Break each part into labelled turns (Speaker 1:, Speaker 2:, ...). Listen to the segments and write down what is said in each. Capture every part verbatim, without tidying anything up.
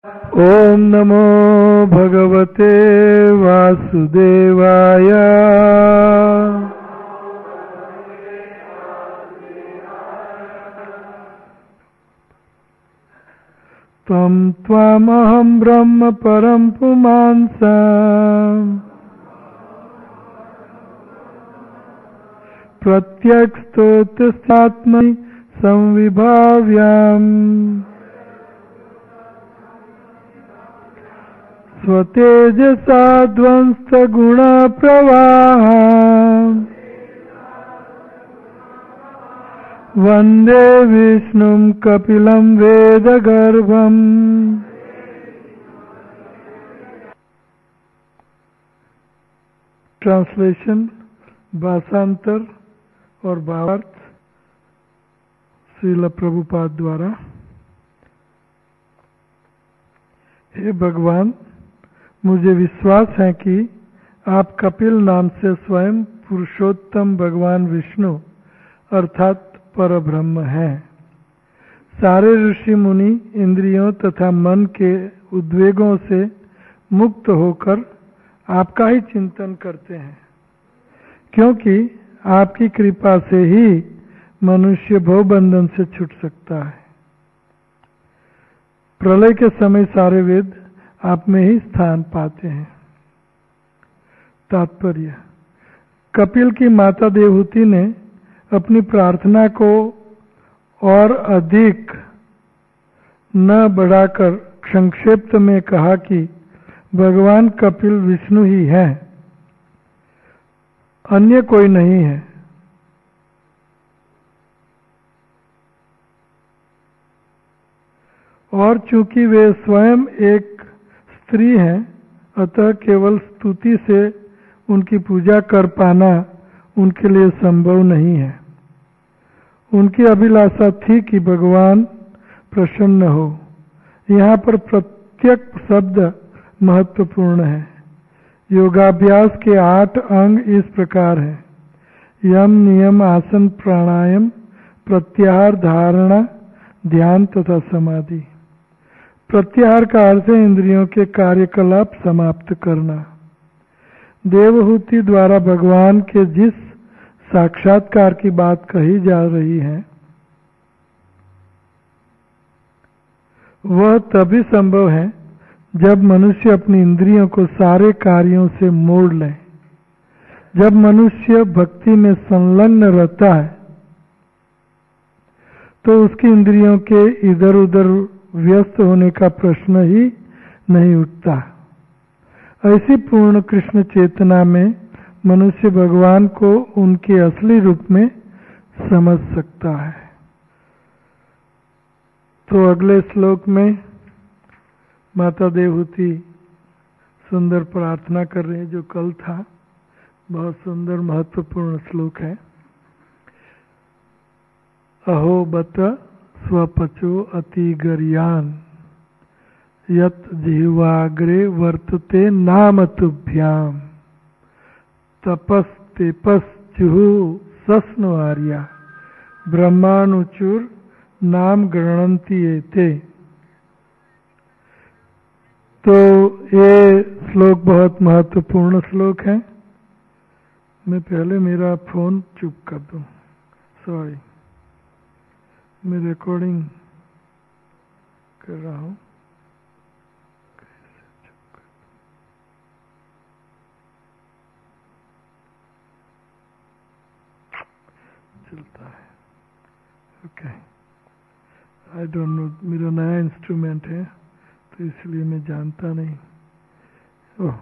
Speaker 1: ओम नमो भगवते वासुदेवाय। त्वं त्वामहं ब्रह्म परं पुमांसम् प्रत्यक्षतोत्सात्मनि संविभाव्याम् स्वतेजसा ध्वंस गुण प्रवाह वंदे विष्णुं कपिलं वेदगर्भम्। ट्रांसलेशन, भाषांतर और भावार्थ श्रील प्रभुपाद द्वारा। हे भगवान, मुझे विश्वास है कि आप कपिल नाम से स्वयं पुरुषोत्तम भगवान विष्णु अर्थात परब्रह्म हैं। सारे ऋषि मुनि इंद्रियों तथा मन के उद्वेगों से मुक्त होकर आपका ही चिंतन करते हैं, क्योंकि आपकी कृपा से ही मनुष्य भवबंधन से छूट सकता है। प्रलय के समय सारे वेद आप में ही स्थान पाते हैं। तात्पर्य: कपिल की माता देवहूति ने अपनी प्रार्थना को और अधिक न बढ़ाकर संक्षेप में कहा कि भगवान कपिल विष्णु ही हैं, अन्य कोई नहीं है। और चूंकि वे स्वयं एक स्त्री हैं, अतः केवल स्तुति से उनकी पूजा कर पाना उनके लिए संभव नहीं है। उनकी अभिलाषा थी कि भगवान प्रसन्न हो। यहाँ पर प्रत्येक शब्द महत्वपूर्ण है। योगाभ्यास के आठ अंग इस प्रकार हैं: यम, नियम, आसन, प्राणायाम, प्रत्याहार, धारणा, ध्यान तथा समाधि। प्रत्याहार का अर्थ है इंद्रियों के कार्यकलाप समाप्त करना। देवहूति द्वारा भगवान के जिस साक्षात्कार की बात कही जा रही है वह तभी संभव है जब मनुष्य अपनी इंद्रियों को सारे कार्यों से मोड़ ले। जब मनुष्य भक्ति में संलग्न रहता है तो उसकी इंद्रियों के इधर उधर व्यस्त होने का प्रश्न ही नहीं उठता। ऐसी पूर्ण कृष्ण चेतना में मनुष्य भगवान को उनके असली रूप में समझ सकता है। तो अगले श्लोक में माता देवहूति सुंदर प्रार्थना कर रहे हैं, जो कल था। बहुत सुंदर महत्वपूर्ण श्लोक है। अहो बत स्वपचो अतिगर्यान यत जिह्वाग्रे वर्तते नाम तुभ्याम तपस तेपस जुहु सस्नु आर्या ब्रह्मानुचुर नाम गणंती एते। तो ये श्लोक बहुत महत्वपूर्ण श्लोक है। मैं पहले मेरा फोन चुप कर दूं, सॉरी, मैं रिकॉर्डिंग कर रहा हूं। चलता है, ओके। आई डोंट नो, मेरा नया इंस्ट्रूमेंट है तो इसलिए मैं जानता नहीं। ओह,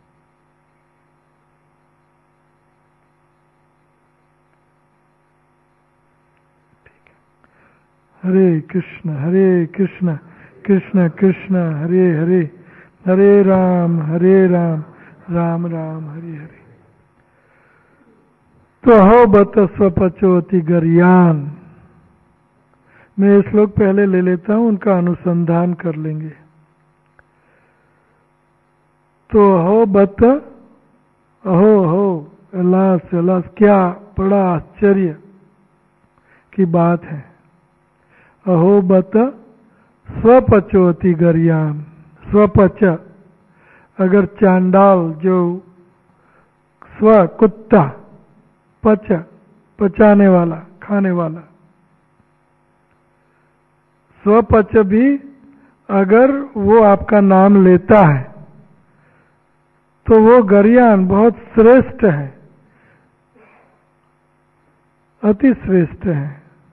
Speaker 1: हरे कृष्ण हरे कृष्ण कृष्ण कृष्ण हरे हरे, हरे राम हरे राम राम राम हरे हरे। तो हो बत स्वपचोति गर्यान। मैं ये श्लोक पहले ले लेता हूं, उनका अनुसंधान कर लेंगे। तो हो बत, अहो हो, अलास अलास, क्या बड़ा आश्चर्य की बात है। अहो बत स्वपचोति गर्याम। स्वपच, अगर चांडाल जो स्व कुत्ता, पच पचाने वाला, खाने वाला, स्वपच भी अगर वो आपका नाम लेता है तो वो गरियान बहुत श्रेष्ठ है, अति श्रेष्ठ है।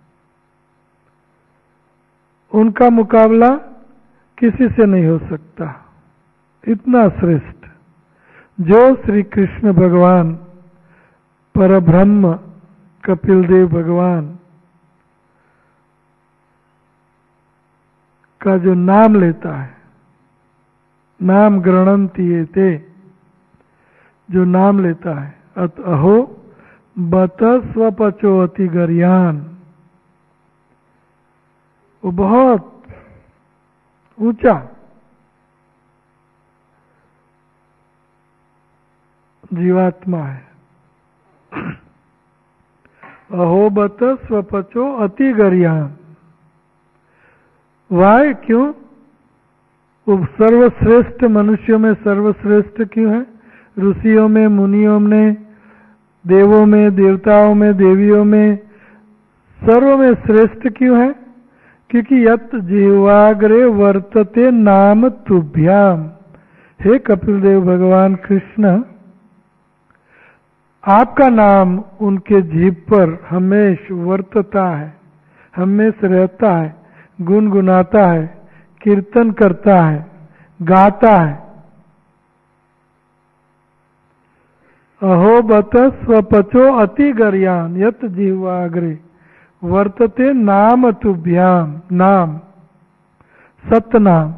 Speaker 1: उनका मुकाबला किसी से नहीं हो सकता, इतना श्रेष्ठ। जो श्री कृष्ण भगवान, परब्रह्म कपिल देव भगवान का जो नाम लेता है, नाम गृणन्ति ये ते, जो नाम लेता है, अत अहो बत स्वपचो अति गरियान, वो बहुत ऊंचा जीवात्मा है। अहो बत स्वपचो अति गरियान, वाय क्यों? वो सर्वश्रेष्ठ, मनुष्यों में सर्वश्रेष्ठ क्यों है? ऋषियों में, मुनियों में, देवों में, देवताओं में, देवियों में, सर्व में श्रेष्ठ क्यों है? क्योंकि यत जीवाग्रे वर्तते नाम तुभ्याम। हे कपिल देव भगवान कृष्ण, आपका नाम उनके जीभ पर हमेश वर्तता है, हमेश रहता है, गुनगुनाता है, कीर्तन करता है, गाता है। अहो बत स्वपचो अति गरियान यत जीवाग्रे वर्तते नाम तुभ्याम। नाम, सत्य नाम,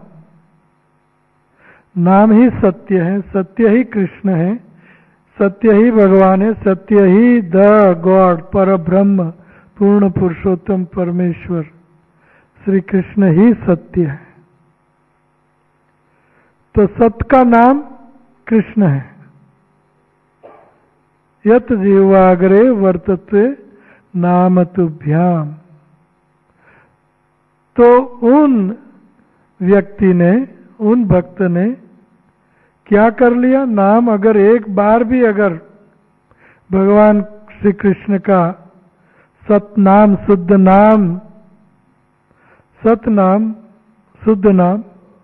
Speaker 1: नाम ही सत्य है, सत्य ही कृष्ण है, सत्य ही भगवान है, सत्य ही द गॉड, पर ब्रह्म, पूर्ण पुरुषोत्तम परमेश्वर श्री कृष्ण ही सत्य है। तो सत्य का नाम कृष्ण है। यत जीवाग्रे वर्तते नाम तुभ्याम। तो उन व्यक्ति ने, उन भक्त ने क्या कर लिया? नाम अगर एक बार भी अगर भगवान श्री कृष्ण का सतनाम, शुद्ध नाम, सतनाम, शुद्ध नाम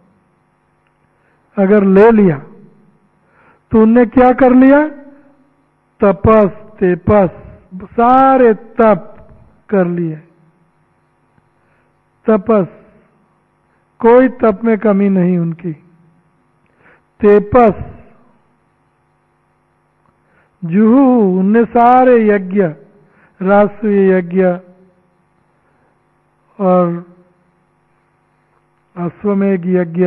Speaker 1: अगर ले लिया तो उनने क्या कर लिया? तपस, तेपस, सारे तप कर लिए। तपस, कोई तप में कमी नहीं उनकी। तेपस, जुहू, उनने सारे यज्ञ, राष्ट्रीय यज्ञ और अश्वमेघ यज्ञ,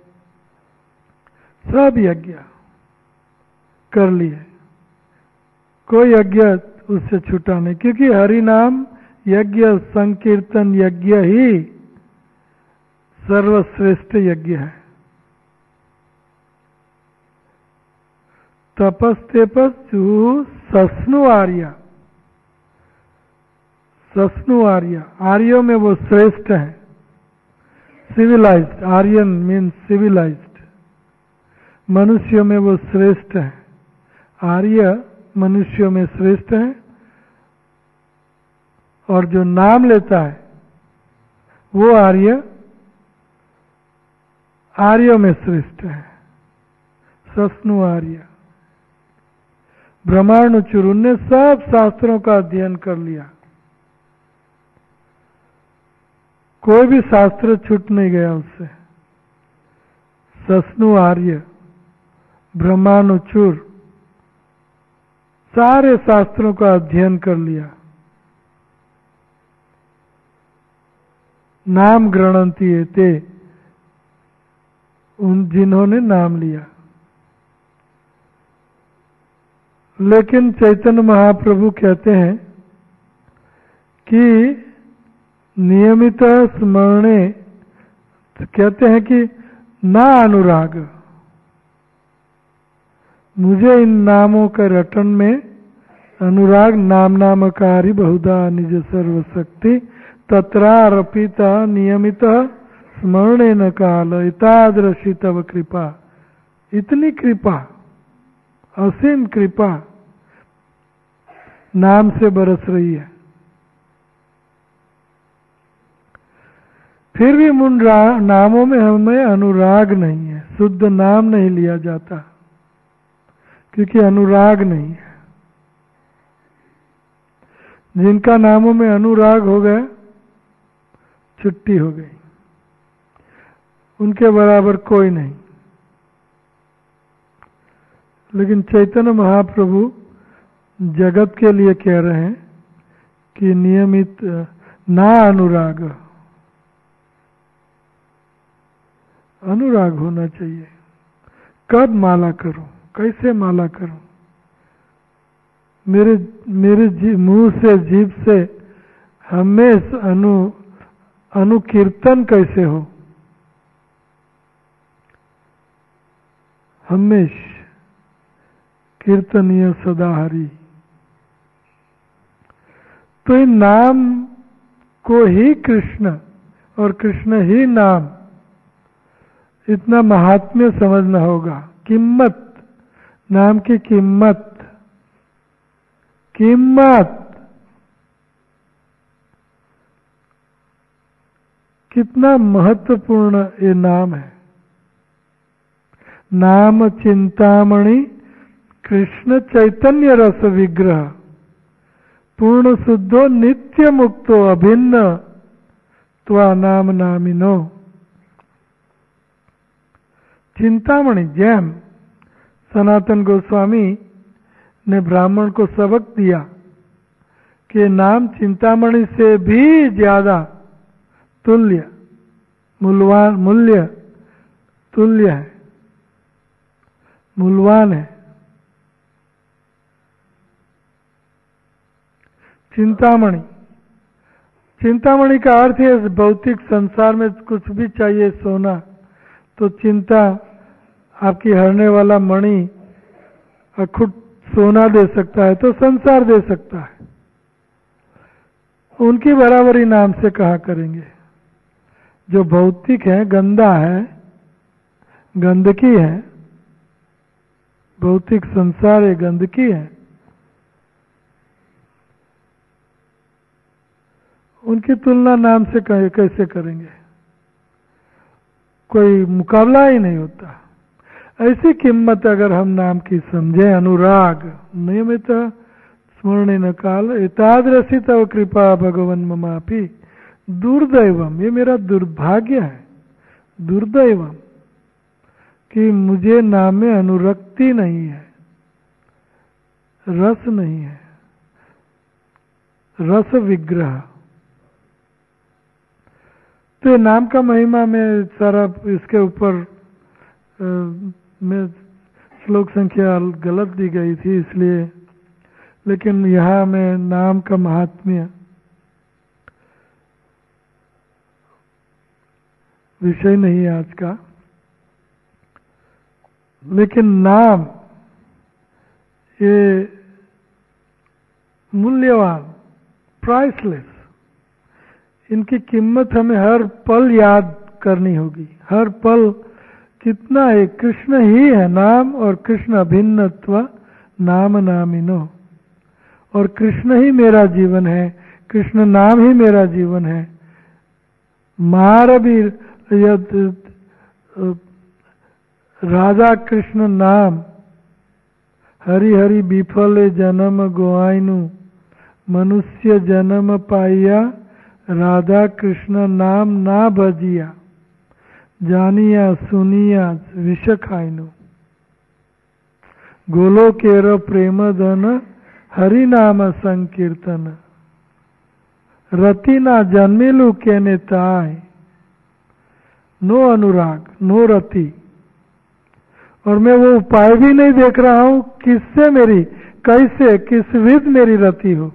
Speaker 1: सब यज्ञ कर लिए, कोई यज्ञ उससे छूटा नहीं, क्योंकि हरि नाम यज्ञ, संकीर्तन यज्ञ ही सर्वश्रेष्ठ यज्ञ है। तपस, तेपस, जुहू, सस्नु आर्य, सस्नु आर्य, आर्यों में वो श्रेष्ठ है। सिविलाइज्ड, आर्यन मीन्स सिविलाइज्ड, मनुष्यों में वो श्रेष्ठ है। आर्य मनुष्यों में श्रेष्ठ है, और जो नाम लेता है वो आर्य आर्यों में श्रेष्ठ है। सस्नु आर्य, ब्रह्मांडचुर, उनने सब शास्त्रों का अध्ययन कर लिया, कोई भी शास्त्र छूट नहीं गया उससे। सस्नु आर्य, ब्रह्मानुचूर, सारे शास्त्रों का अध्ययन कर लिया। नाम गृणन्ति एते, उन जिन्होंने नाम लिया। लेकिन चैतन्य महाप्रभु कहते हैं कि नियमित स्मरणे, कहते हैं कि ना अनुराग, मुझे इन नामों के रटन में अनुराग, नाम नामकारी बहुधा निज सर्वशक्ति तत्रारपिता नियमित स्मरणे न काल इतादृशी तव कृपा। इतनी कृपा, असीम कृपा नाम से बरस रही है। फिर भी उन नामों में हमें अनुराग नहीं है, शुद्ध नाम नहीं लिया जाता क्योंकि अनुराग नहीं है। जिनका नामों में अनुराग हो गया, छुट्टी हो गई, उनके बराबर कोई नहीं। लेकिन चैतन्य महाप्रभु जगत के लिए कह रहे हैं कि नियमित ना अनुराग, अनुराग होना चाहिए। कब माला करूं, कैसे माला करूं? मेरे मेरे मुंह से, जीभ से हमेशा अनु अनुकीर्तन कैसे हो? हमेश कीर्तनीय सदा हरि। तो इन नाम को ही कृष्ण और कृष्ण ही नाम, इतना महात्म्य समझना होगा। कीमत, नाम की कीमत, कीमत कितना महत्वपूर्ण ये नाम है। नाम चिंतामणि कृष्ण चैतन्य रस विग्रह, पूर्ण शुद्धो नित्य मुक्तो अभिन्न त्वा नाम नामिनो। चिंतामणि, जैम सनातन गोस्वामी ने ब्राह्मण को सबक दिया कि नाम चिंतामणि से भी ज्यादा तुल्य, मूल्यवान, मूल्य तुल्य है, मूल्यवान है। चिंतामणि, चिंतामणि का अर्थ है इस भौतिक संसार में कुछ भी चाहिए सोना, तो चिंता आपकी हरने वाला मणि अखुट सोना दे सकता है, तो संसार दे सकता है। उनकी बराबरी नाम से कहा करेंगे। जो भौतिक है, गंदा है, गंदगी है, भौतिक संसार है, गंदगी है, उनकी तुलना नाम से कैसे करेंगे? कोई मुकाबला ही नहीं होता। ऐसी कीमत अगर हम नाम की समझे, अनुराग, नियमित स्मरणे न काल एतादृशी तव कृपा भगवन ममापि दुर्दैवम, ये मेरा दुर्भाग्य है, दुर्दैवम कि मुझे नाम में अनुरक्ति नहीं है, रस नहीं है, रस विग्रह। तो नाम का महिमा में सारा इसके ऊपर में श्लोक संख्या गलत दी गई थी इसलिए, लेकिन यहाँ में नाम का महात्म्य विषय नहीं है आज का। लेकिन नाम ये मूल्यवान, प्राइसलेस, इनकी कीमत हमें हर पल याद करनी होगी। हर पल कितना है, कृष्ण ही है नाम, और कृष्ण अभिन्नत्व नाम नामिनो, और कृष्ण ही मेरा जीवन है, कृष्ण नाम ही मेरा जीवन है। मारबी राधा कृष्ण नाम हरि हरि विफले जन्म गोआइनु, मनुष्य जन्म पाइया राधा कृष्ण नाम ना भजिया, जानिया सुनिया विष खाइनु। गोलो केर प्रेम धन हरि नाम संकीर्तन, रति ना जन्मिलु केने ताय। नो अनुराग, नो रति, और मैं वो उपाय भी नहीं देख रहा हूं किससे मेरी, कैसे, किस विध मेरी रति हो।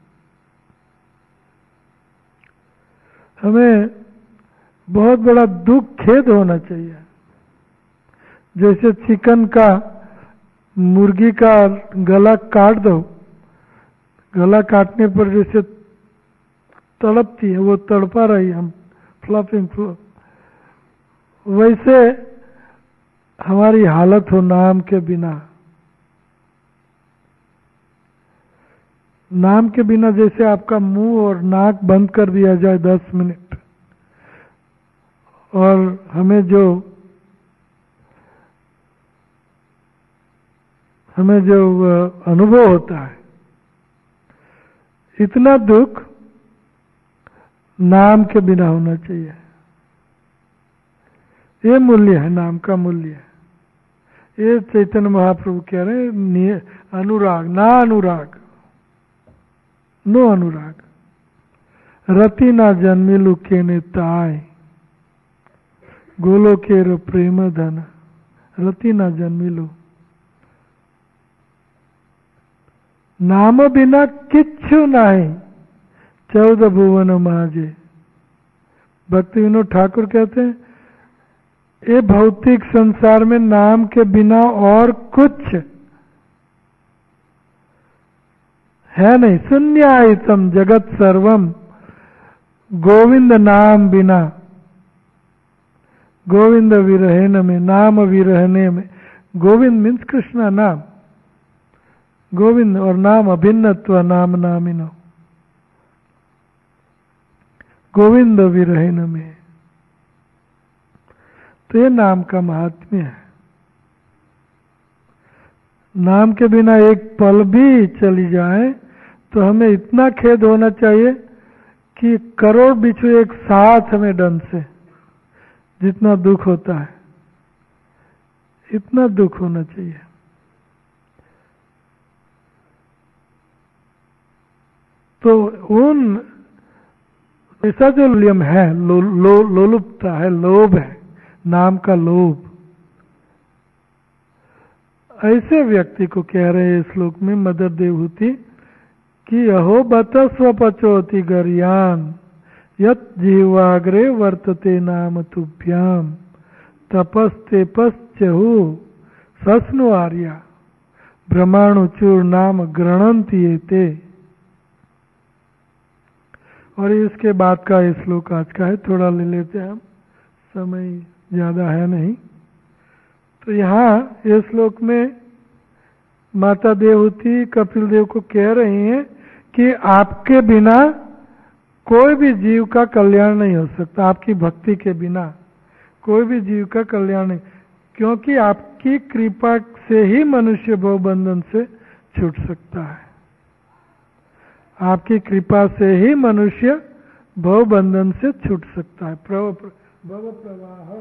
Speaker 1: हमें बहुत बड़ा दुख, खेद होना चाहिए। जैसे चिकन का, मुर्गी का गला काट दो, गला काटने पर जैसे तड़पती है, वो तड़पा रही, हम फ्लफिंग वैसे हमारी हालत हो नाम के बिना। नाम के बिना जैसे आपका मुंह और नाक बंद कर दिया जाए दस मिनट, और हमें जो हमें जो अनुभव होता है, इतना दुख नाम के बिना होना चाहिए। ये मूल्य है, नाम का मूल्य है। ये चैतन्य महाप्रभु कह रहे हैं, अनुराग ना अनुराग, नो अनुराग, रति ना जन्मिलु केने ताय, गोलो केरो प्रेम धन, रति ना जन्मिलु। नाम बिना किच्छु नहीं, चौदह भुवन माजे। भक्ति विनोद ठाकुर कहते हैं, ये भौतिक संसार में नाम के बिना और कुछ है नहीं। शून्यायतम जगत सर्वम, गोविंद नाम बिना, गोविंद विरहन में, नाम विरहने में। गोविंद मीन्स कृष्णा नाम, गोविंद और नाम अभिन्नत्व नाम नामिनो, गोविंद विरहन में। तो ये नाम का महात्म्य है। नाम के बिना एक पल भी चली जाए तो हमें इतना खेद होना चाहिए कि करोड़ बिच्छू एक साथ हमें डंड से, जितना दुख होता है, इतना दुख होना चाहिए। तो उन ऐसा जो लियम है, लो, लो, लोलुपता है, लोभ है, नाम का लोभ, ऐसे व्यक्ति को कह रहे हैं श्लोक में मदर देवहूति कि अहो बत स्वपचोति गर्यान यत जीवाग्रे वर्तते नाम तुभ्याम तपस्तेपश्चहु सस्नु आर्या ब्रह्माणुचूर नाम गृणंति एते। और इसके बाद का ये श्लोक आज का है, थोड़ा ले लेते हैं हम, समय ज्यादा है नहीं। तो यहाँ ये श्लोक में माता देवहूति कपिल देव को कह रही हैं कि आपके बिना कोई भी जीव का कल्याण नहीं हो सकता, आपकी भक्ति के बिना कोई भी जीव का कल्याण नहीं, क्योंकि आपकी कृपा से ही मनुष्य भव बंधन से छूट सकता है। आपकी कृपा से ही मनुष्य भव बंधन से छूट सकता है। भव प्रवाह,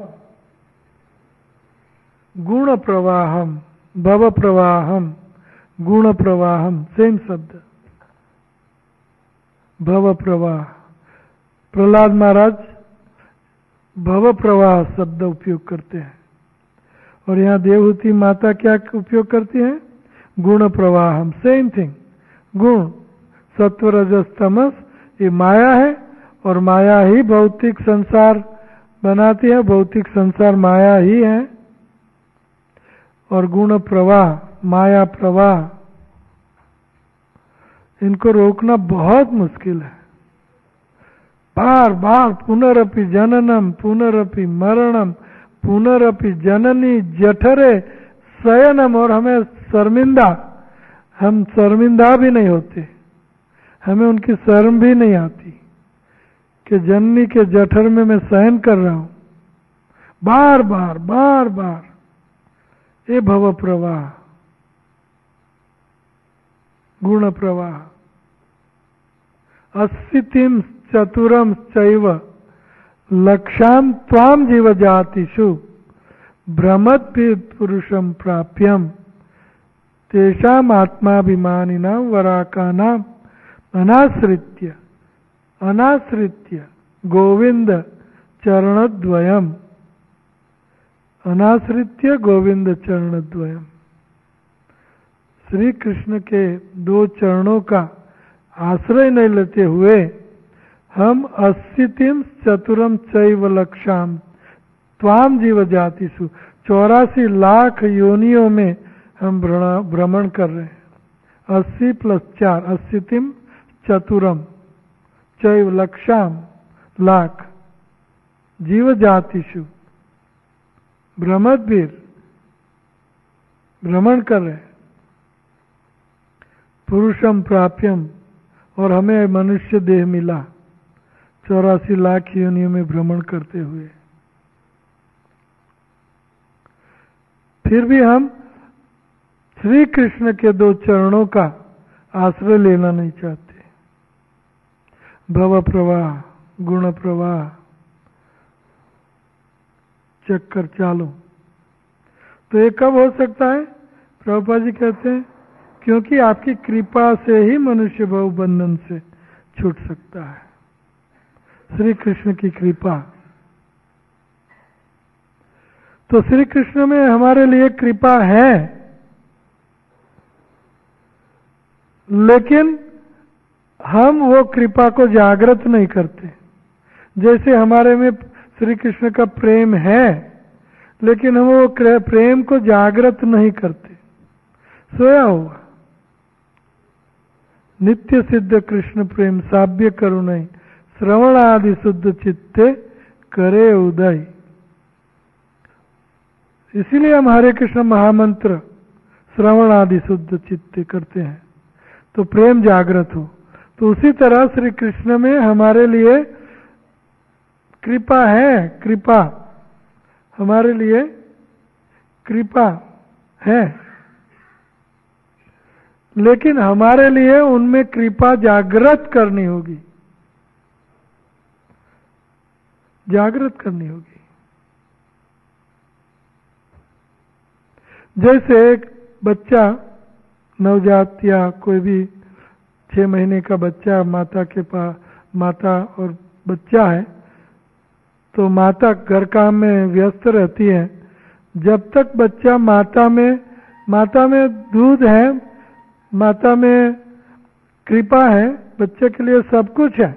Speaker 1: गुण प्रवाहम, भव प्रवाहम, गुण प्रवाहम, सेम शब्द, भव प्रवाह। प्रहलाद महाराज भव प्रवाह शब्द उपयोग करते हैं, और यहाँ देवहूति माता क्या उपयोग करती हैं? गुण प्रवाहम, सेम थिंग। गुण सत्व रजस तमस, ये माया है, और माया ही भौतिक संसार बनाती है, भौतिक संसार माया ही है। और गुण प्रवाह, माया प्रवाह, इनको रोकना बहुत मुश्किल है। बार बार पुनरपि जननम पुनरपि मरणम पुनरपि जननी जठरे शयनम, और हमें शर्मिंदा, हम शर्मिंदा भी नहीं होते, हमें उनकी शर्म भी नहीं आती कि जननी के जठर में मैं शयन कर रहा हूं, बार बार बार बार। ये भव प्रवाह, गुण प्रवाह। अस्थितिम चतुरम चैव लक्षाम त्वाम जीव जातिषु भ्रमत पुरुषम प्राप्यम तेषाम आत्माभिमानिनाम वराकानाम अनाश्रित्य अनाश्रित्य गोविंद चरणद्वयम, अनाश्रित्य गोविंद चरणद्वयम। श्री कृष्ण के दो चरणों का आश्रय नहीं लेते हुए हम अस्थितिम चतुरम चैव लक्षाम त्वाम जीव जातिषु, चौरासी लाख योनियों में हम भ्रमण कर रहे हैं। अस्सी प्लस चार, अस्थितिम चतुरम चैव लक्षाम, लाख, जीव जातिषु, ब्रह्मवीर भ्रमण कर रहे हैं, पुरुषम प्राप्यम, और हमें मनुष्य देह मिला चौरासी लाख योनियों में भ्रमण करते हुए। फिर भी हम श्री कृष्ण के दो चरणों का आश्रय लेना नहीं चाहते। भव प्रवाह, गुण प्रवाह, चक्कर चालू। तो ये कब हो सकता है? प्रभुपाद जी कहते हैं क्योंकि आपकी कृपा से ही मनुष्य भव बंधन से छूट सकता है। श्री कृष्ण की कृपा। तो श्री कृष्ण में हमारे लिए कृपा है, लेकिन हम वो कृपा को जागृत नहीं करते। जैसे हमारे में श्री कृष्ण का प्रेम है, लेकिन हम वो प्रेम को जागृत नहीं करते, सोया हुआ। नित्य सिद्ध कृष्ण प्रेम साव्य करुणै, श्रवण आदि शुद्ध चित्ते करे उदय। इसीलिए हम हरे कृष्ण महामंत्र श्रवण आदि शुद्ध चित्ते करते हैं, तो प्रेम जागृत हो। तो उसी तरह श्री कृष्ण में हमारे लिए कृपा है, कृपा हमारे लिए कृपा है, लेकिन हमारे लिए उनमें कृपा जागृत करनी होगी, जागृत करनी होगी। जैसे एक बच्चा नवजात या कोई भी छह महीने का बच्चा माता के पास, माता और बच्चा है, तो माता घर काम में व्यस्त रहती है। जब तक बच्चा माता में माता में दूध है, माता में कृपा है, बच्चे के लिए सब कुछ है।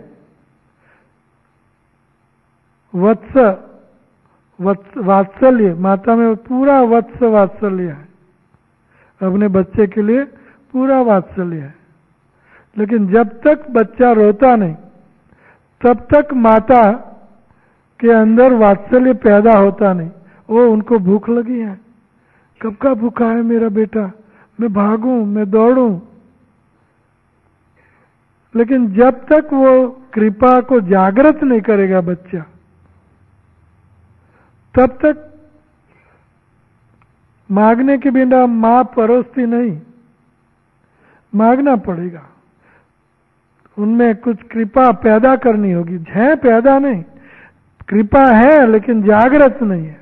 Speaker 1: वत्स वत्स वात्सल्य, माता में पूरा वत्स वात्सल्य है, अपने बच्चे के लिए पूरा वात्सल्य है। लेकिन जब तक बच्चा रोता नहीं, तब तक माता के अंदर वात्सल्य पैदा होता नहीं। वो उनको भूख लगी है, कब का भूखा है मेरा बेटा, मैं भागूं, मैं दौड़ूं। लेकिन जब तक वो कृपा को जागृत नहीं करेगा बच्चा, तब तक मांगने के बिना मां परोसती नहीं, मांगना पड़ेगा। उनमें कुछ कृपा पैदा करनी होगी, है पैदा नहीं, कृपा है लेकिन जागृत नहीं है।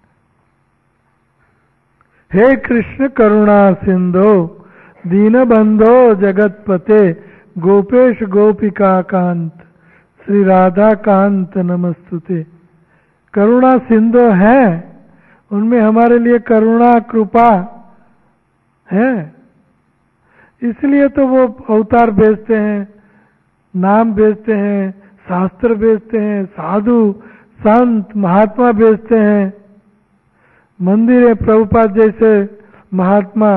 Speaker 1: हे कृष्ण करुणा सिंधो दीनबंधो जगतपते गोपेश गोपिका कांत श्री राधा कांत नमस्तुते। करुणा सिंधु है, उनमें हमारे लिए करुणा कृपा है, इसलिए तो वो अवतार भेजते हैं, नाम भेजते हैं, शास्त्र भेजते हैं, साधु संत महात्मा भेजते हैं। मंदिर है, प्रभुपाद जैसे महात्मा,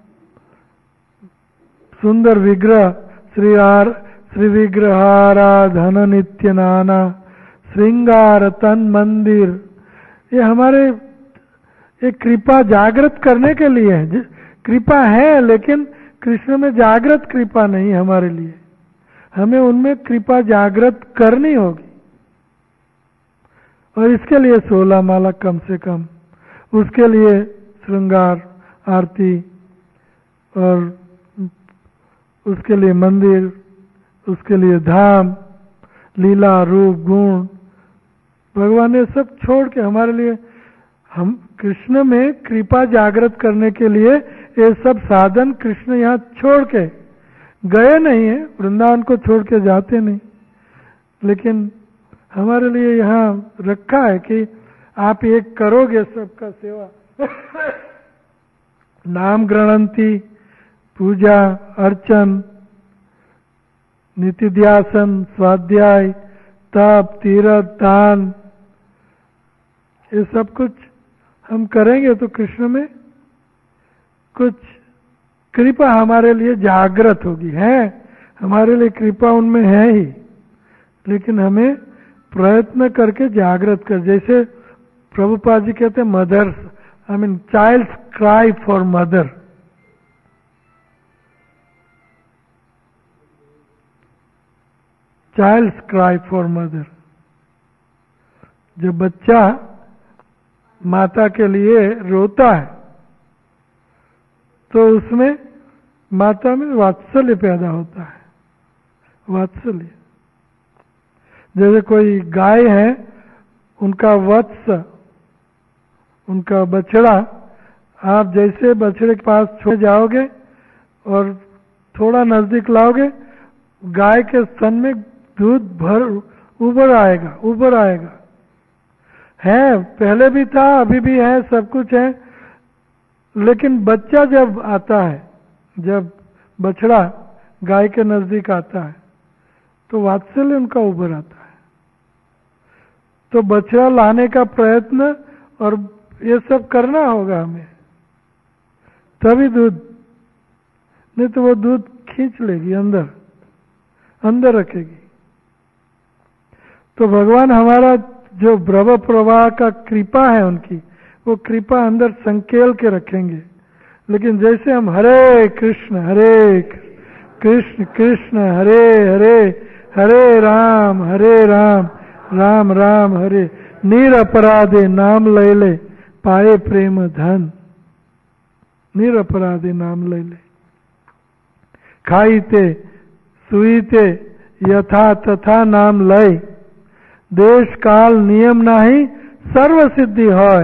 Speaker 1: सुंदर विग्रह, श्री आर श्री विग्रहाराधन नित्य नाना श्रृंगार तन मंदिर, ये हमारे एक कृपा जागृत करने के लिए है। कृपा है लेकिन कृष्ण में जागृत कृपा नहीं हमारे लिए, हमें उनमें कृपा जागृत करनी होगी। और इसके लिए सोलह माला कम से कम, उसके लिए श्रृंगार आरती, और उसके लिए मंदिर, उसके लिए धाम, लीला रूप गुण, भगवान ने सब छोड़ के हमारे लिए, हम कृष्ण में कृपा जागृत करने के लिए ये सब साधन कृष्ण यहाँ छोड़ के गए नहीं है, वृंदावन को छोड़ के जाते नहीं, लेकिन हमारे लिए यहाँ रखा है कि आप एक करोगे सबका सेवा। नाम ग्रहणंती, पूजा अर्चन, नितिध्यासन, स्वाध्याय, तप, तीर्थ, दान, ये सब कुछ हम करेंगे तो कृष्ण में कुछ कृपा हमारे लिए जागृत होगी। है हमारे लिए कृपा उनमें है ही, लेकिन हमें प्रयत्न करके जागृत कर, जैसे प्रभुपाद जी कहते हैं mothers, I mean child's cry for mother. Child's cry for mother. जब बच्चा माता के लिए रोता है तो उसमें माता में वात्सल्य पैदा होता है, वात्सल्य। जैसे कोई गाय है, उनका वत्स, उनका बछड़ा, आप जैसे बछड़े के पास छोड़ जाओगे और थोड़ा नजदीक लाओगे, गाय के स्तन में दूध भर उबर आएगा, उबर आएगा। है, पहले भी था, अभी भी है, सब कुछ है। लेकिन बच्चा जब आता है, जब बछड़ा गाय के नजदीक आता है तो वात्सल्य उनका उभर आता है। तो बछड़ा लाने का प्रयत्न और ये सब करना होगा हमें, तभी दूध, नहीं तो वो दूध खींच लेगी, अंदर अंदर रखेगी। तो भगवान हमारा जो ब्रह्म प्रवाह का कृपा है उनकी, वो कृपा अंदर संकेल के रखेंगे। लेकिन जैसे हम हरे कृष्ण हरे कृष्ण कृष्ण हरे हरे, हरे राम हरे राम राम राम हरे, निरपराधे नाम ले ले पाए प्रेम धन। निरपराधे नाम ले ले, खाईते सुईते यथा तथा नाम लय, देश काल नियम नाही सर्व सिद्धि होय।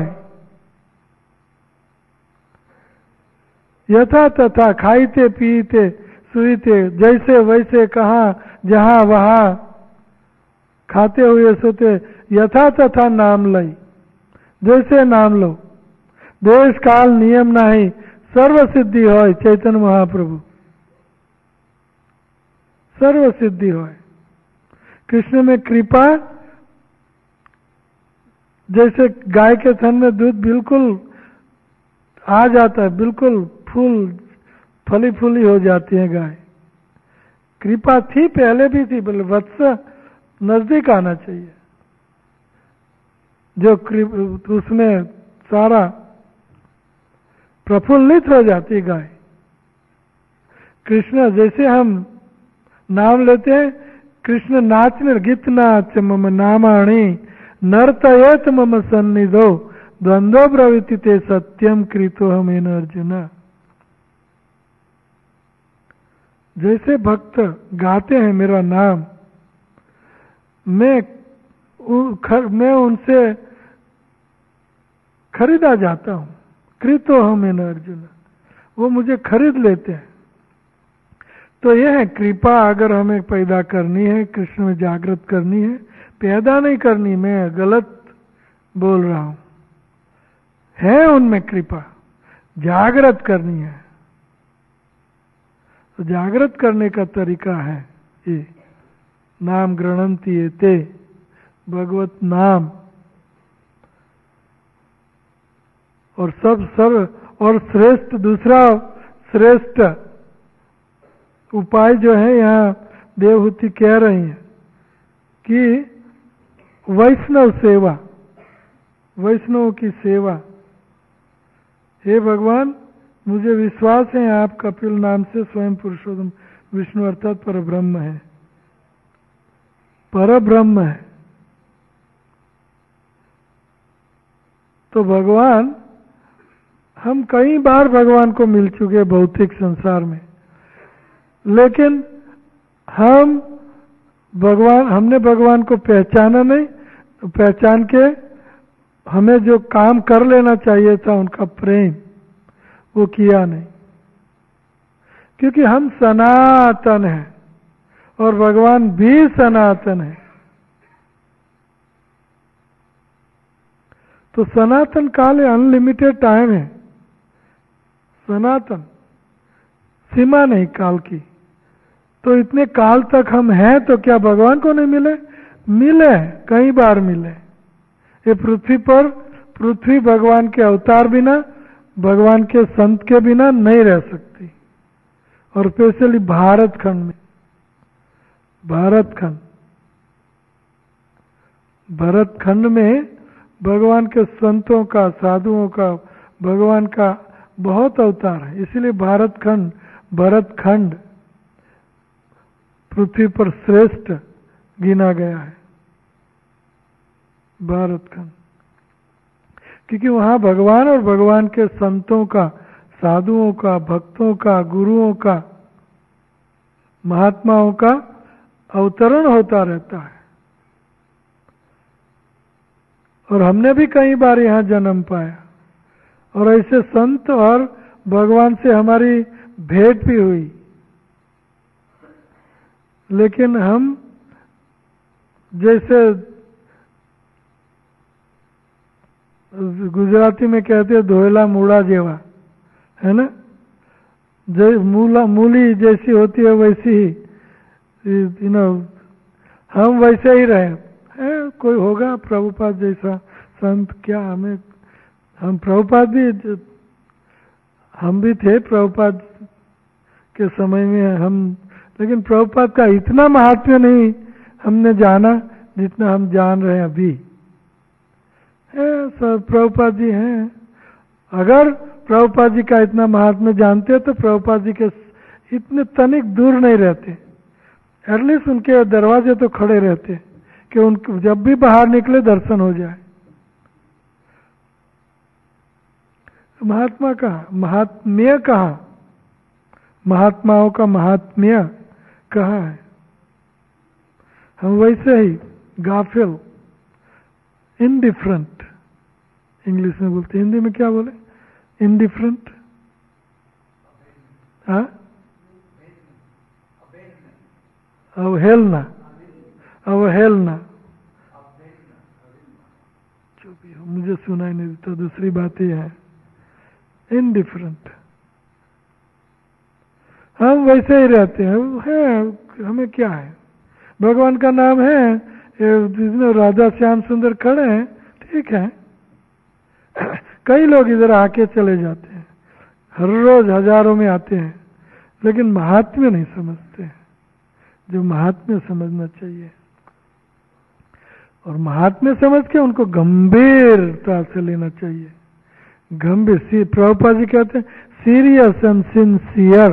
Speaker 1: यथा तथा, खाईते पीते सुईते, जैसे वैसे, कहाँ जहां वहां, खाते हुए सोते, यथा तथा नाम लई, जैसे नाम लो, देश काल नियम नाही सर्व सिद्धि होय। चैतन्य महाप्रभु, सर्व सिद्धि होय। कृष्ण में कृपा, जैसे गाय के थन में दूध बिल्कुल आ जाता है, बिल्कुल फूल फली फूली हो जाती है गाय। कृपा थी, पहले भी थी, बोले वत्स नजदीक आना चाहिए। जो उसमें सारा प्रफुल्लित हो जाती गाय। कृष्ण जैसे हम नाम लेते हैं, कृष्ण नाचने, गीत नाच मम नामाणी नर्तयत मम सन्निधो द्वंद्व प्रवृत्ति ते सत्यम कृतो हमेन अर्जुन। जैसे भक्त गाते हैं मेरा नाम, मैं खर, मैं उनसे खरीदा जाता हूं। कृतो हमेन अर्जुन, वो मुझे खरीद लेते हैं। तो यह है कृपा, अगर हमें पैदा करनी है, कृष्ण में जागृत करनी है, पैदा नहीं करनी, मैं गलत बोल रहा हूं, है उनमें कृपा, जागृत करनी है। तो जागृत करने का तरीका है ये, नाम गृणंति ये ते, भगवत नाम। और सब सर्व और श्रेष्ठ, दूसरा श्रेष्ठ उपाय जो है, यहाँ देवहूति कह रही है कि वैष्णव सेवा, वैष्णव की सेवा। हे भगवान, मुझे विश्वास है आप कपिल नाम से स्वयं पुरुषोत्तम विष्णु अर्थात परब्रह्म है, परब्रह्म है। तो भगवान, हम कई बार भगवान को मिल चुके भौतिक संसार में, लेकिन हम भगवान, हमने भगवान को पहचाना नहीं, तो पहचान के हमें जो काम कर लेना चाहिए था, उनका प्रेम, वो किया नहीं। क्योंकि हम सनातन हैं और भगवान भी सनातन है। तो सनातन काल है, अनलिमिटेड टाइम है, सनातन, सीमा नहीं काल की। तो इतने काल तक हम हैं, तो क्या भगवान को नहीं मिले? मिले, कई बार मिले। ये पृथ्वी पर, पृथ्वी भगवान के अवतार बिना, भगवान के संत के बिना नहीं रह सकती। और स्पेशली भारत खंड में, भारत खंड, भारत खंड में भगवान के संतों का, साधुओं का, भगवान का बहुत अवतार है। इसीलिए भारत खंड भरत खंड पृथ्वी पर श्रेष्ठ गिना गया है, भारत खंड, क्योंकि वहां भगवान और भगवान के संतों का, साधुओं का, भक्तों का, गुरुओं का, महात्माओं का अवतरण होता रहता है। और हमने भी कई बार यहाँ जन्म पाया और ऐसे संत और भगवान से हमारी भेंट भी हुई, लेकिन हम जैसे गुजराती में कहते हैं धोएला मूड़ा जेवा, है ना, जैसे मूला मूली जैसी होती है वैसी ही, यू नो, हम वैसे ही रहे हैं। कोई होगा प्रभुपाद जैसा संत, क्या हमें, हम प्रभुपाद भी, हम भी थे प्रभुपाद के समय में हम, लेकिन प्रभुपाद का इतना महात्म्य नहीं हमने जाना जितना हम जान रहे हैं अभी। सब प्रभुपाद जी हैं, अगर प्रभुपाद जी का इतना महात्म्य जानते तो प्रभुपाद जी के इतने तनिक दूर नहीं रहते, एटलीस्ट उनके दरवाजे तो खड़े रहते कि उनके जब भी बाहर निकले दर्शन हो जाए। महात्मा कहाँ, महात्म्य कहाँ, महात्माओं का महात्म्य कहाँ है? हम वैसे ही गाफिल, इनडिफरेंट, इंग्लिश में बोलते, हिंदी में क्या बोले, इनडिफरेंट, हाँ, अवहेलना, अवहेलना, जो भी हो, मुझे सुनाई नहीं देता, दूसरी बात ही है इनडिफरेंट। हम वैसे ही रहते हैं, है हमें क्या है, भगवान का नाम है, जिसमें राधा श्याम सुंदर खड़े हैं, ठीक है, कई लोग इधर आके चले जाते हैं, हर रोज हजारों में आते हैं, लेकिन महात्म्य नहीं समझते हैं, जो महात्म्य समझना चाहिए। और महात्म्य समझ के उनको गंभीरता से लेना चाहिए, गंभीर। प्रभुपाद जी कहते हैं सीरियस एंड सिंसियर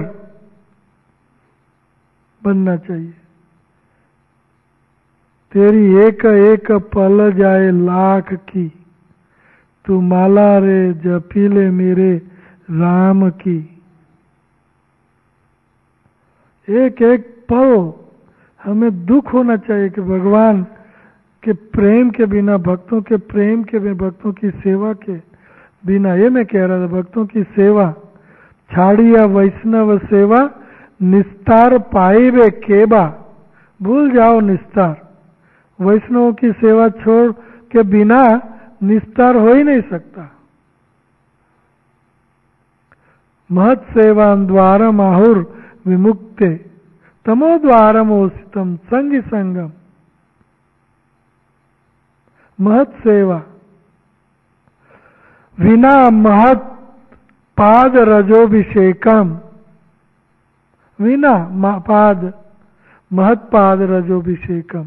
Speaker 1: बनना चाहिए। तेरी एक एक पल जाए लाख की, तू माला रे जपीले मेरे राम की। एक एक पल हमें दुख होना चाहिए कि भगवान के प्रेम के बिना, भक्तों के प्रेम के बिना, भक्तों की सेवा के बिना, ये मैं कह रहा था, भक्तों की सेवा छाड़िया वैष्णव सेवा, निस्तार पाइबे केबा। भूल जाओ निस्तार, वैष्णव की सेवा छोड़ के बिना निस्तार हो ही नहीं सकता। महत् सेवा द्वारम आहुर विमुक्ते, तमो द्वारम ओसितम संगी संगम। महत् सेवा, विना महत् पाद रजोभिषेकम, विना पाद महत्पाद रजोभिषेकम।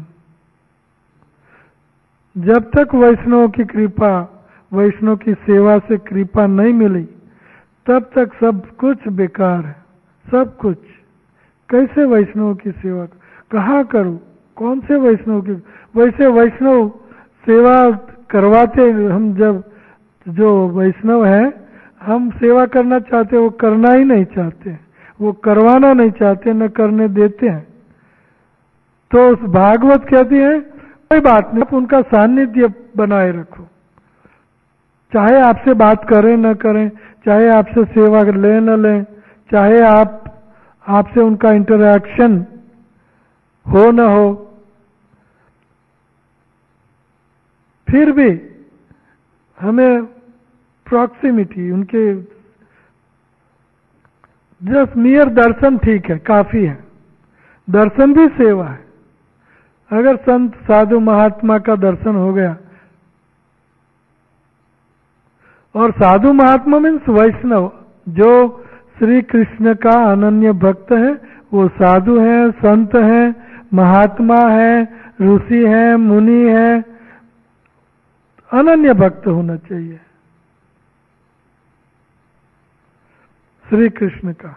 Speaker 1: जब तक वैष्णव की कृपा, वैष्णव की सेवा से कृपा नहीं मिली, तब तक सब कुछ बेकार है, सब कुछ। कैसे वैष्णव की सेवा, कहाँ करूं, कौन से वैष्णव की, वैसे वैष्णव सेवा करवाते हम, जब जो वैष्णव है हम सेवा करना चाहते, वो करना ही नहीं चाहते, वो करवाना नहीं चाहते, न करने देते हैं। तो उस भागवत कहती है कोई बात नहीं, आप उनका सानिध्य बनाए रखो, चाहे आपसे बात करें न करें, चाहे आपसे सेवा ले न लें, चाहे आप आपसे उनका इंटरैक्शन हो न हो, फिर भी हमें प्रॉक्सिमिटी, उनके जस्ट नियर दर्शन ठीक है, काफी है, दर्शन भी सेवा है। अगर संत साधु महात्मा का दर्शन हो गया, और साधु महात्मा मीन्स वैष्णव, जो श्री कृष्ण का अनन्य भक्त है, वो साधु हैं, संत हैं, महात्मा हैं, ऋषि हैं, मुनि हैं, अनन्य भक्त होना चाहिए श्री कृष्ण का,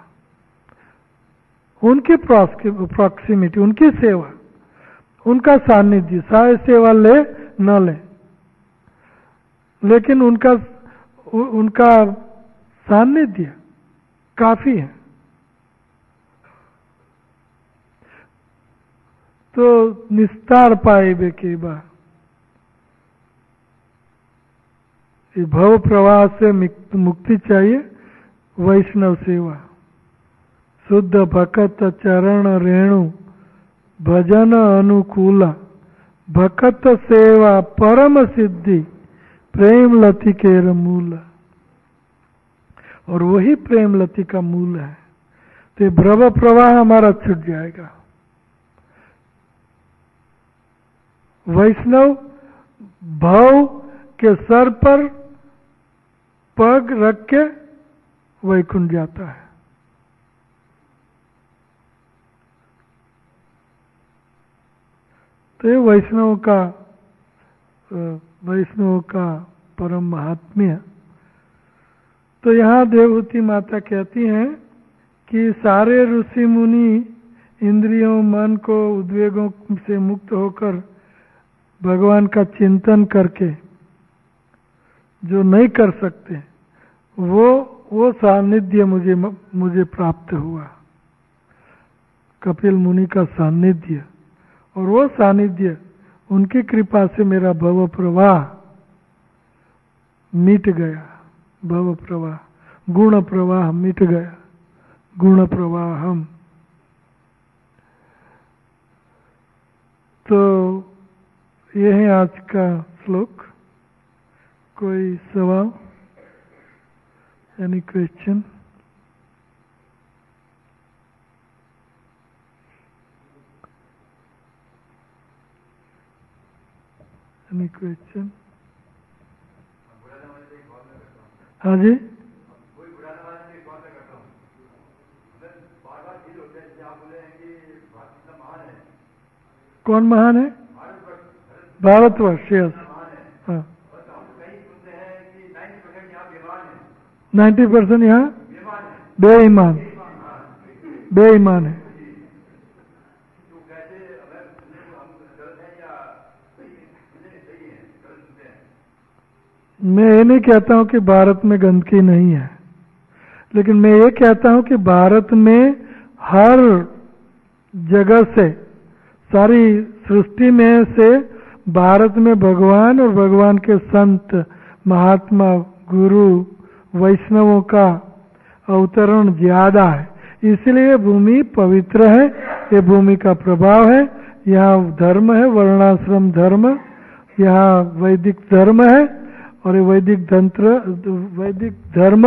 Speaker 1: उनकी प्रॉक्सिमिटी, उनकी सेवा, उनका सानिध्य, सारे सेवा ले न ले, लेकिन उनका उनका सानिध्य काफी है। तो निस्तार पाए बे के बा, भव प्रवाह से मुक्ति चाहिए, वैष्णव सेवा, शुद्ध भक्त चरण रेणु भजन अनुकूल, भक्त सेवा परम सिद्धि प्रेम लति के मूल। और वही प्रेम लति का मूल है। तो भव प्रवाह हमारा छूट जाएगा। वैष्णव भव के सर पर पग रख के वैकुंठ जाता है। तो ये वैष्णव का वैष्णव का परम महात्म्य। तो यहाँ देवहूति माता कहती हैं कि सारे ऋषि मुनि इंद्रियों मन को उद्वेगों से मुक्त होकर भगवान का चिंतन करके जो नहीं कर सकते, वो वो सानिध्य मुझे मुझे प्राप्त हुआ, कपिल मुनि का सानिध्य। और वो सानिध्य, उनकी कृपा से मेरा भव प्रवाह मिट गया। भव प्रवाह, गुण प्रवाह मिट गया, गुण प्रवाह हम। तो ये है आज का श्लोक। कोई सवाल? Any question? Any question? हाँ जी, कौन महान है? भारतवर्ष। यस, हाँ। नाइन्टी परसेंट यहाँ बेईमान बेईमान है। मैं ये नहीं कहता हूँ कि भारत में गंदगी नहीं है, लेकिन मैं ये कहता हूँ कि भारत में हर जगह से, सारी सृष्टि में से भारत में भगवान और भगवान के संत, महात्मा, गुरु, वैष्णवों का अवतरण ज्यादा है। इसलिए भूमि पवित्र है, ये भूमि का प्रभाव है। यहाँ धर्म है, वर्णाश्रम धर्म, यहाँ वैदिक धर्म है, और ये वैदिक तंत्र वैदिक धर्म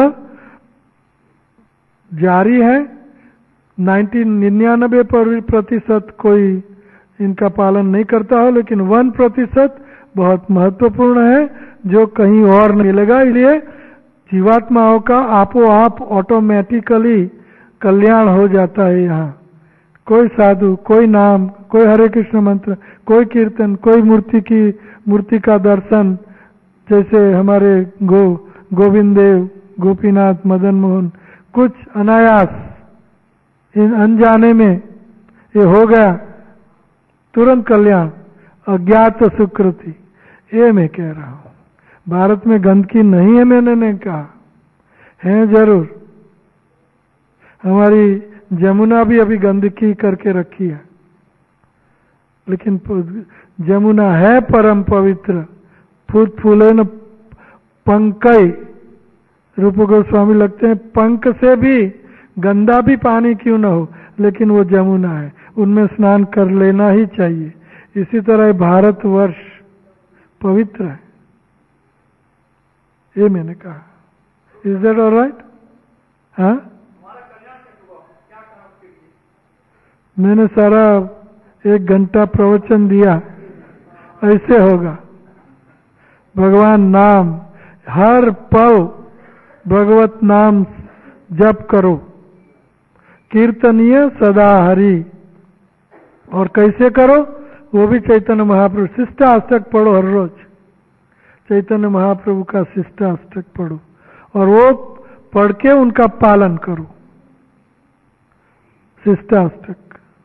Speaker 1: जारी है। नाइन्टी निन्यानबे प्रतिशत कोई इनका पालन नहीं करता हो, लेकिन वन प्रतिशत बहुत महत्वपूर्ण है जो कहीं और नहीं मिलेगा। इसलिए जीवात्माओं का आपो आप ऑटोमेटिकली कल्याण हो जाता है। यहाँ कोई साधु, कोई नाम, कोई हरे कृष्ण मंत्र, कोई कीर्तन, कोई मूर्ति की मूर्ति का दर्शन, जैसे हमारे गो गोविंद देव, गोपीनाथ, मदन मोहन, कुछ अनायास इन अनजाने में ये हो गया, तुरंत कल्याण, अज्ञात सुकृति। ये मैं कह रहा हूँ। भारत में गंदगी नहीं है, मैंने नहीं कहा है, जरूर। हमारी जमुना भी अभी गंदगी करके रखी है, लेकिन जमुना है परम पवित्र। फूट फूले न पंकई, रूप गोस्वामी लगते हैं, पंख से भी गंदा भी पानी क्यों न हो, लेकिन वो जमुना है, उनमें स्नान कर लेना ही चाहिए। इसी तरह भारतवर्ष पवित्र है, ये मैंने कहा। Is that alright? हाँ, मैंने सारा एक घंटा प्रवचन दिया, ऐसे होगा। भगवान नाम, हर पल भगवत नाम जप करो, कीर्तनीय सदा हरि। और कैसे करो वो भी चैतन्य महाप्रभु शिष्टाष्टक पढ़ो हर रोज, चैतन्य महाप्रभु का शिष्टाष्टक पढ़ो और वो पढ़ के उनका पालन करो। शिष्टाष्टक,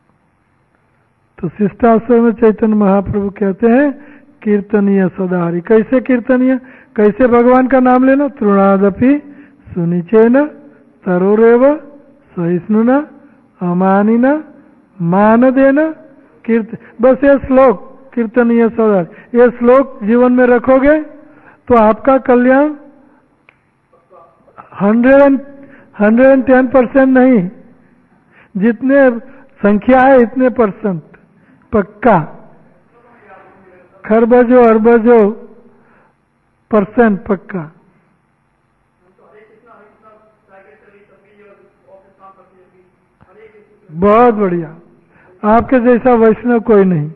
Speaker 1: तो शिष्टाष्टक में चैतन्य महाप्रभु कहते हैं कीर्तनीय सदाहरि। कैसे कीर्तनीय? कैसे भगवान का नाम लेना? तृणादपि सुनिचेन तरोरेव सहिष्णुना अमानिना मान देना कीर्त। बस ये श्लोक कीर्तनीय सदाहरि, ये श्लोक जीवन में रखोगे तो आपका कल्याण hundred and hundred and ten percent नहीं, जितने संख्या है इतने परसेंट पक्का, खरबजो अरबजो परसेंट पक्का। बहुत बढ़िया, आपके जैसा वैष्णव कोई नहीं।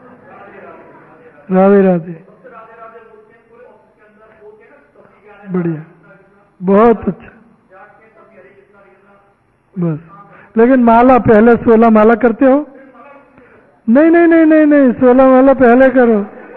Speaker 1: राधे राधे, बढ़िया, बहुत अच्छा। बस, लेकिन माला पहले सोलह माला करते हो? नहीं नहीं नहीं नहीं नहीं, सोलह माला पहले करो।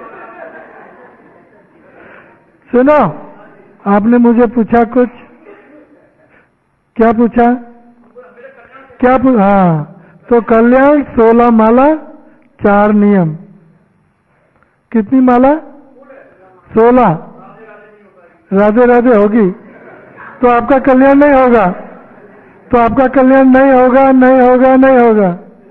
Speaker 1: सुनो, आपने मुझे पूछा कुछ, क्या पूछा? क्या पूछा? हाँ, तो कल्याण सोलह माला, चार नियम। कितनी माला? सोलह। राधे राधे होगी तो आपका कल्याण नहीं होगा, तो आपका कल्याण नहीं होगा, नहीं होगा, नहीं होगा।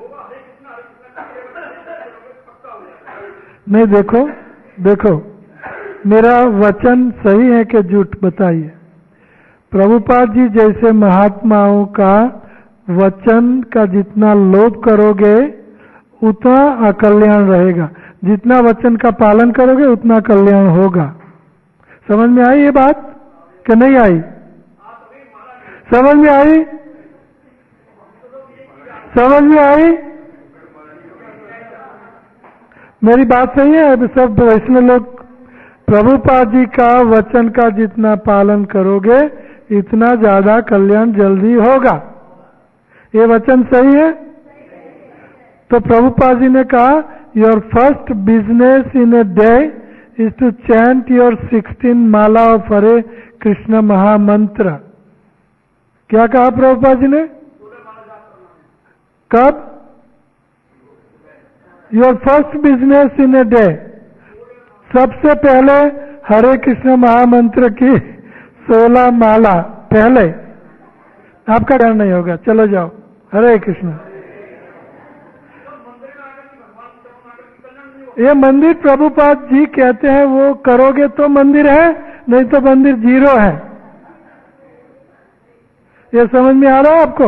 Speaker 1: नहीं, देखो देखो, मेरा वचन सही है कि झूठ? बताइए। प्रभुपाद जी जैसे महात्माओं का वचन का जितना लोभ करोगे उतना अकल्याण रहेगा, जितना वचन का पालन करोगे उतना कल्याण होगा। समझ में आई ये बात कि नहीं आई? समझ में आई? समझ में आई? मेरी बात सही है? अब सब वैष्णव लोग, प्रभुपाद जी का वचन का जितना पालन करोगे इतना ज्यादा कल्याण जल्दी होगा। ये वचन सही है? तो प्रभुपाद जी ने कहा, your first business in a day is to chant your sixteen mala of Hare Krishna mahamantra. क्या कहा प्रभुपाद जी ने? कब? Your first business in a day, सबसे पहले हरे कृष्ण महामंत्र की सोलह माला पहले। आपका डर नहीं होगा, चलो जाओ। हरे कृष्ण। ये मंदिर प्रभुपाद जी कहते हैं वो करोगे तो मंदिर है, नहीं तो मंदिर जीरो है। ये समझ में आ रहा है आपको?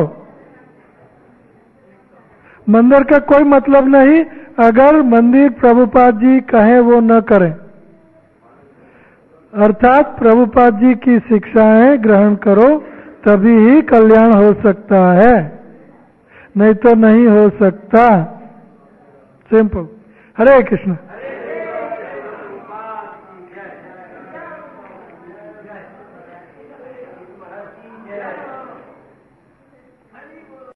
Speaker 1: मंदिर का कोई मतलब नहीं अगर मंदिर प्रभुपाद जी कहें वो न करें। अर्थात प्रभुपाद जी की शिक्षाएं ग्रहण करो तभी ही कल्याण हो सकता है, नहीं तो नहीं हो सकता। सिंपल। हरे कृष्ण।